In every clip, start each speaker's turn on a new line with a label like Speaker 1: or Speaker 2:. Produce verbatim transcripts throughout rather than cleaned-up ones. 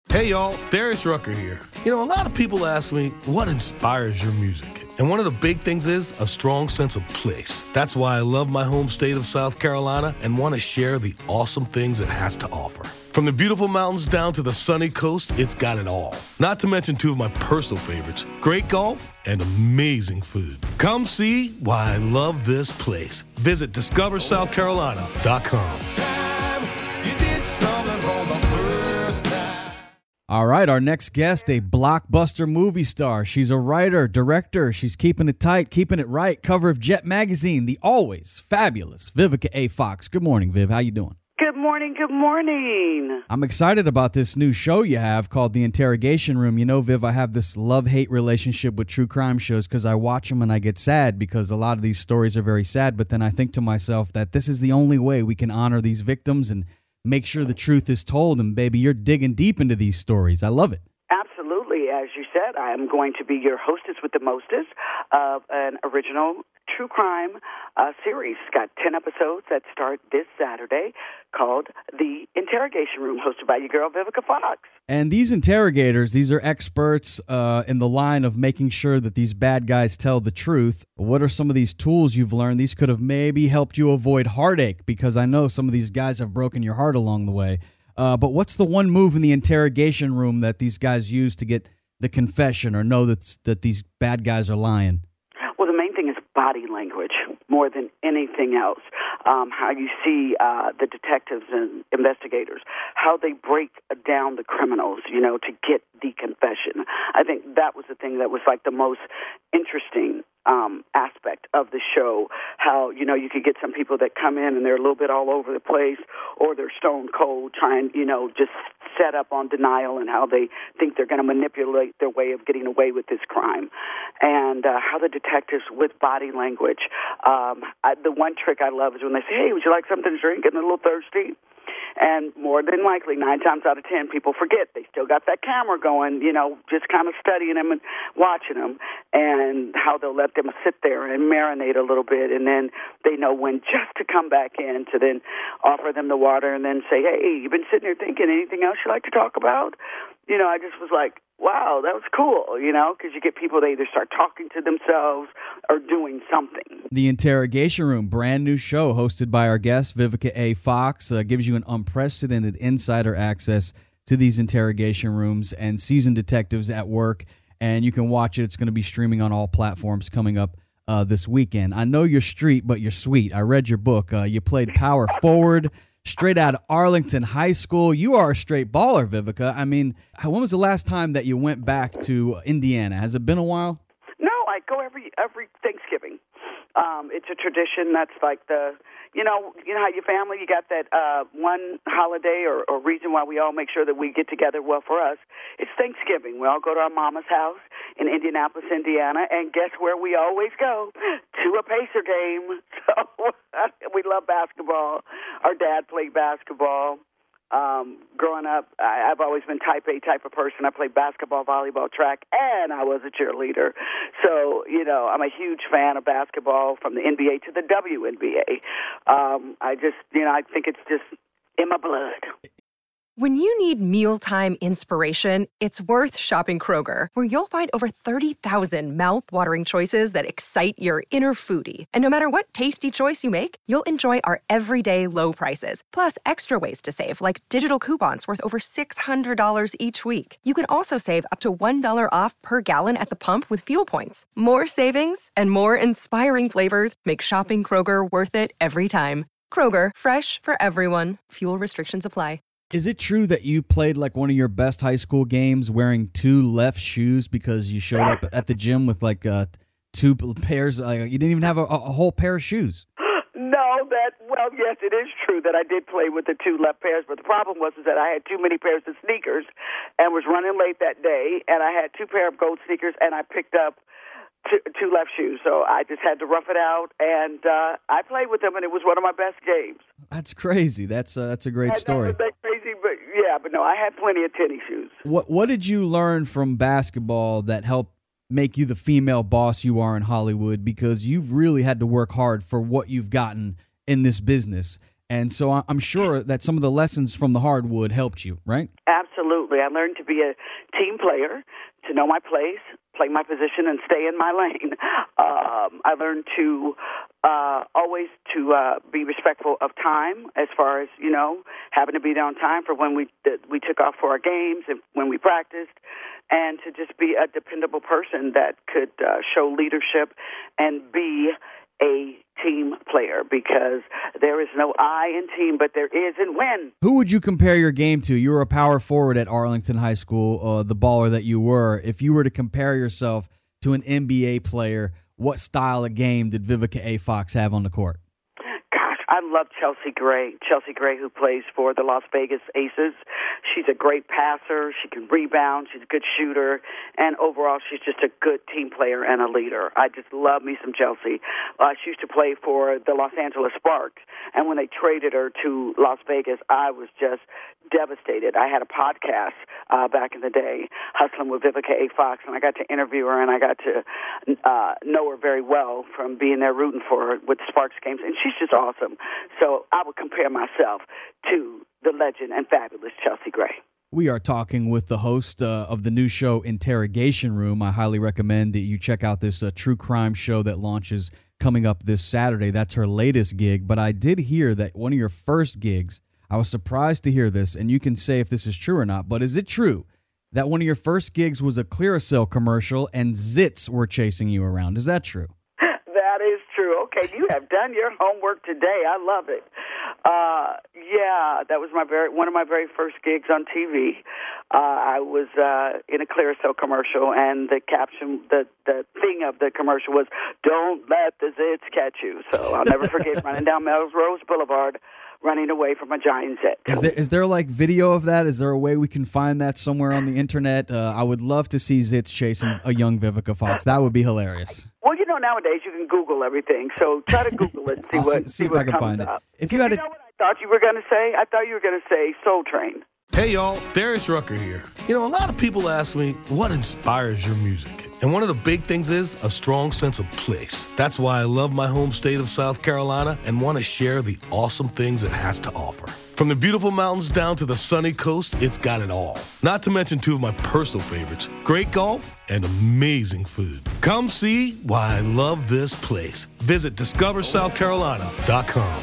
Speaker 1: Hey y'all, Darius Rucker here. You know, a lot of people ask me, what inspires your music? And one of the big things is a strong sense of place. That's why I love my home state of South Carolina and want to share the awesome things it has to offer. From the beautiful mountains down to the sunny coast, it's got it all. Not to mention two of my personal favorites, great golf and amazing food. Come see why I love this place. Visit discover south carolina dot com.
Speaker 2: All right, our next guest, a blockbuster movie star. She's a writer, director. She's keeping it tight, keeping it right. Cover of Jet Magazine, the always fabulous Vivica A. Fox. Good morning, Viv. How you doing?
Speaker 3: Good morning, good morning.
Speaker 2: I'm excited about this new show you have called The Interrogation Room. You know, Viv, I have this love-hate relationship with true crime shows because I watch them and I get sad because a lot of these stories are very sad, but then I think to myself that this is the only way we can honor these victims and make sure the truth is told. And, baby, you're digging deep into these stories. I love it.
Speaker 3: Absolutely. As you said, I am going to be your hostess with the mostest of an original true crime uh, series. It's got ten episodes that start this Saturday called The Interrogation Room, hosted by your girl, Vivica Fox.
Speaker 2: And these interrogators, these are experts uh, in the line of making sure that these bad guys tell the truth. What are some of these tools you've learned? These could have maybe helped you avoid heartache, because I know some of these guys have broken your heart along the way. Uh, but what's the one move in the interrogation room that these guys use to get the confession or know that, that these bad guys are lying?
Speaker 3: Well, the main thing is body language more than anything else. Um, how you see uh, the detectives and investigators, how they break down the criminals, you know, to get the confession. I think that was the thing that was like the most interesting um, aspect of the show. How, you know, you could get some people that come in and they're a little bit all over the place, or they're stone cold trying, you know, just set up on denial, and how they think they're going to manipulate their way of getting away with this crime. And uh, how the detectives with body language. Um, I, the one trick I love is when they say, hey, would you like something to drink? Getting a little thirsty? And more than likely, nine times out of ten, people forget. They still got that camera going, you know, just kind of studying them and watching them, and how they'll let them sit there and marinate a little bit, and then they know when just to come back in to then offer them the water and then say, hey, you've been sitting here thinking, anything else you'd like to talk about? You know, I just was like, wow, that was cool, you know, because you get people, they either start talking to themselves or doing something.
Speaker 2: The Interrogation Room, brand new show hosted by our guest, Vivica A. Fox, uh, gives you an unprecedented insider access to these interrogation rooms and seasoned detectives at work. And you can watch it. It's going to be streaming on all platforms coming up uh, this weekend. I know you're street, but you're sweet. I read your book. Uh, you played power forward straight out of Arlington High School. You are a straight baller, Vivica. I mean, when was the last time that you went back to Indiana? Has it been a while?
Speaker 3: No, I go every every Thanksgiving. Um, it's a tradition that's like the, you know, you know how your family, you got that uh, one holiday or, or reason why we all make sure that we get together. Well, for us, it's Thanksgiving. We all go to our mama's house in Indianapolis, Indiana, and guess where we always go? To a Pacer game. So we love basketball. Our dad played basketball. Um, growing up, I, I've always been type A type of person. I played basketball, volleyball, track, and I was a cheerleader. So, you know, I'm a huge fan of basketball, from the N B A to the W N B A. Um, I just, you know, I think it's just in my blood.
Speaker 4: When you need mealtime inspiration, it's worth shopping Kroger, where you'll find over thirty thousand mouth-watering choices that excite your inner foodie. And no matter what tasty choice you make, you'll enjoy our everyday low prices, plus extra ways to save, like digital coupons worth over six hundred dollars each week. You can also save up to one dollar off per gallon at the pump with fuel points. More savings and more inspiring flavors make shopping Kroger worth it every time. Kroger, fresh for everyone. Fuel restrictions apply.
Speaker 2: Is it true that you played like one of your best high school games wearing two left shoes because you showed up at the gym with like uh, two pairs? Uh, you didn't even have a, a whole pair of shoes.
Speaker 3: No, that, well, yes, it is true that I did play with the two left pairs, but the problem was is that I had too many pairs of sneakers and was running late that day, and I had two pair of gold sneakers, and I picked up Two, two left shoes, so I just had to rough it out, and uh, I played with them, and it was one of my best games.
Speaker 2: That's crazy. That's uh, that's a great
Speaker 3: I
Speaker 2: story.
Speaker 3: Know, that's crazy, but yeah, but no, I had plenty of tennis shoes.
Speaker 2: What What did you learn from basketball that helped make you the female boss you are in Hollywood? Because you've really had to work hard for what you've gotten in this business. And so I- I'm sure that some of the lessons from the hardwood helped you, right?
Speaker 3: Absolutely. I learned to be a team player, to know my place, play my position, and stay in my lane. Um, I learned to uh, always to uh, be respectful of time, as far as, you know, having to be there on time for when we that we took off for our games and when we practiced, and to just be a dependable person that could uh, show leadership and be a team player, because there is no I in team, but there is in win.
Speaker 2: Who would you compare your game to? You were a power forward at Arlington High School, uh, the baller that you were. If you were to compare yourself to an N B A player, what style of game did Vivica A. Fox have on the court?
Speaker 3: Gosh, I love Chelsea Gray. Chelsea Gray, who plays for the Las Vegas Aces. She's a great passer. She can rebound. She's a good shooter. And overall, she's just a good team player and a leader. I just love me some Chelsea. Uh, she used to play for the Los Angeles Sparks. And when they traded her to Las Vegas, I was just devastated. I had a podcast uh, back in the day, Hustling with Vivica A. Fox, and I got to interview her, and I got to uh, know her very well from being there rooting for her with Sparks games, and she's just awesome. So I would compare myself to the legend and fabulous Chelsea Gray.
Speaker 2: We are talking with the host uh, of the new show Interrogation Room. I highly recommend that you check out this uh, true crime show that launches coming up this Saturday. That's her latest gig, but I did hear that one of your first gigs, I was surprised to hear this, and you can say if this is true or not, but is it true that one of your first gigs was a Clearasil commercial and zits were chasing you around? Is that true?
Speaker 3: That is true. Okay, you have done your homework today. I love it. Uh, yeah, that was my very one of my very first gigs on T V. Uh, I was uh, in a Clearasil commercial, and the caption, the, the thing of the commercial was, "Don't let the zits catch you." So I'll never forget running down Melrose Boulevard, running away from a giant zit.
Speaker 2: Is there, is there like video of that? Is there a way we can find that somewhere on the internet? Uh, I would love to see zits chasing a young Vivica Fox. That would be hilarious.
Speaker 3: Well, you know, nowadays you can Google everything, so try to Google it and see
Speaker 2: I'll
Speaker 3: what
Speaker 2: see, see
Speaker 3: see
Speaker 2: if
Speaker 3: what
Speaker 2: I can
Speaker 3: comes
Speaker 2: find
Speaker 3: up.
Speaker 2: it. If you had
Speaker 3: you
Speaker 2: a,
Speaker 3: know what I thought you were going to say? I thought you were going to say Soul Train.
Speaker 1: Hey y'all, Darius Rucker here. You know, a lot of people ask me, what inspires your music? And one of the big things is a strong sense of place. That's why I love my home state of South Carolina and want to share the awesome things it has to offer. From the beautiful mountains down to the sunny coast, it's got it all. Not to mention two of my personal favorites, great golf and amazing food. Come see why I love this place. Visit discover south carolina dot com.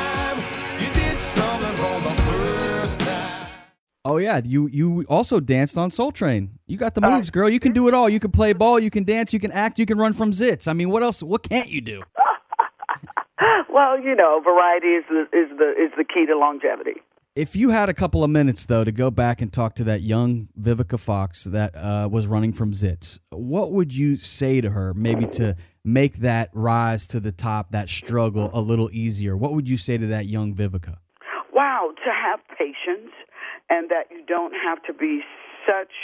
Speaker 2: oh yeah, you you also danced on Soul Train. You got the moves, girl. You can do it all. You can play ball. You can dance. You can act. You can run from zits. I mean, what else? What can't you do?
Speaker 3: Well, you know, variety is the is the is the key to longevity.
Speaker 2: If you had a couple of minutes, though, to go back and talk to that young Vivica Fox that uh, was running from zits, what would you say to her, maybe to make that rise to the top, that struggle a little easier? What would you say to that young Vivica?
Speaker 3: Wow, to have patience, and that you don't have to be such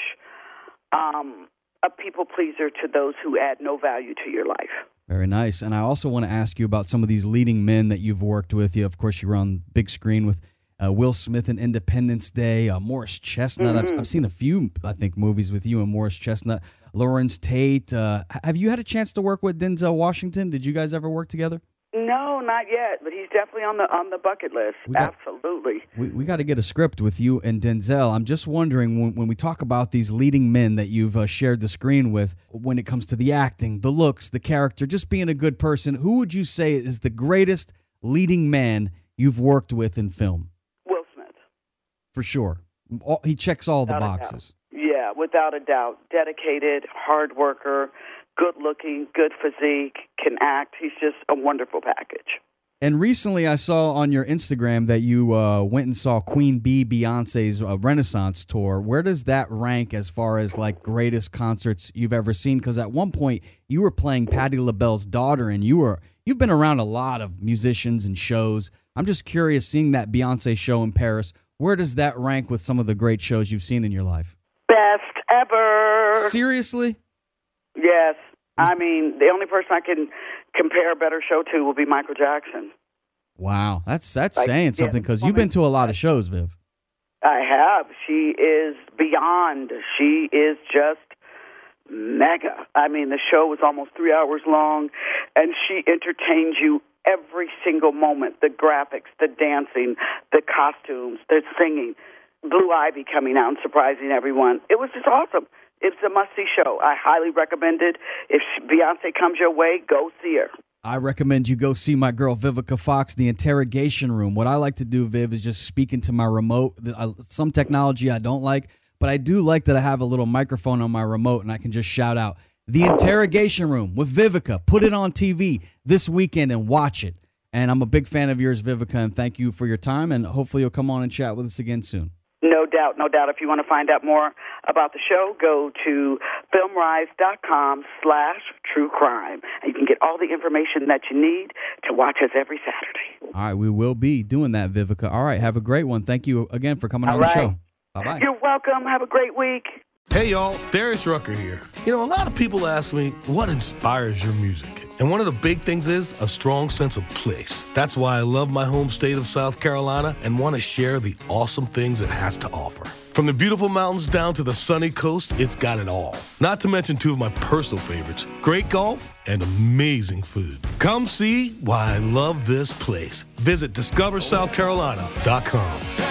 Speaker 3: um, a people pleaser to those who add no value to your life.
Speaker 2: Very nice. And I also want to ask you about some of these leading men that you've worked with. You, of course, you were on big screen with uh, Will Smith in Independence Day, uh, Morris Chestnut. Mm-hmm. I've, I've seen a few, I think, movies with you and Morris Chestnut. Lawrence Tate. Uh, have you had a chance to work with Denzel Washington? Did you guys ever work together?
Speaker 3: No, not yet, but he's definitely on the on the bucket list.
Speaker 2: We got,
Speaker 3: Absolutely.
Speaker 2: We we got to get a script with you and Denzel. I'm just wondering, when, when we talk about these leading men that you've uh, shared the screen with, when it comes to the acting, the looks, the character, just being a good person, who would you say is the greatest leading man you've worked with in film?
Speaker 3: Will Smith.
Speaker 2: For sure. All, he checks all
Speaker 3: Without
Speaker 2: the boxes.
Speaker 3: Yeah, without a doubt. Dedicated, hard worker, good-looking, good physique, can act. He's just a wonderful package.
Speaker 2: And recently I saw on your Instagram that you uh, went and saw Queen Bee Beyonce's uh, Renaissance tour. Where does that rank as far as, like, greatest concerts you've ever seen? Because at one point you were playing Patti LaBelle's daughter, and you were, you've been around a lot of musicians and shows. I'm just curious, seeing that Beyonce show in Paris, where does that rank with some of the great shows you've seen in your life?
Speaker 3: Best ever.
Speaker 2: Seriously?
Speaker 3: Yes. I mean, the only person I can compare a better show to will be Michael Jackson.
Speaker 2: Wow, that's that's
Speaker 3: like,
Speaker 2: saying something, because you've been to a lot of shows, Viv.
Speaker 3: I have. She is beyond. She is just mega. I mean, the show was almost three hours long, and she entertains you every single moment, the graphics, the dancing, the costumes, the singing, Blue Ivy coming out and surprising everyone. It was just awesome. It's a must-see show. I highly recommend it. If Beyonce comes your way, go see her.
Speaker 2: I recommend you go see my girl Vivica Fox, The Interrogation Room. What I like to do, Viv, is just speak into my remote. Some technology I don't like, but I do like that I have a little microphone on my remote and I can just shout out, The Interrogation Room with Vivica. Put it on T V this weekend and watch it. And I'm a big fan of yours, Vivica, and thank you for your time, and hopefully you'll come on and chat with us again soon.
Speaker 3: No doubt, no doubt. If you want to find out more about the show, go to filmrise.com slash true crime. And you can get all the information that you need to watch us every Saturday.
Speaker 2: All right, we will be doing that, Vivica. All right, have a great one. Thank you again for coming
Speaker 3: all
Speaker 2: on
Speaker 3: right.
Speaker 2: the show. Bye-bye.
Speaker 3: You're welcome. Have a great week.
Speaker 1: Hey, y'all, Darius Rucker here. You know, a lot of people ask me, what inspires your music? And one of the big things is a strong sense of place. That's why I love my home state of South Carolina and want to share the awesome things it has to offer. From the beautiful mountains down to the sunny coast, it's got it all. Not to mention two of my personal favorites, great golf and amazing food. Come see why I love this place. Visit discover south carolina dot com.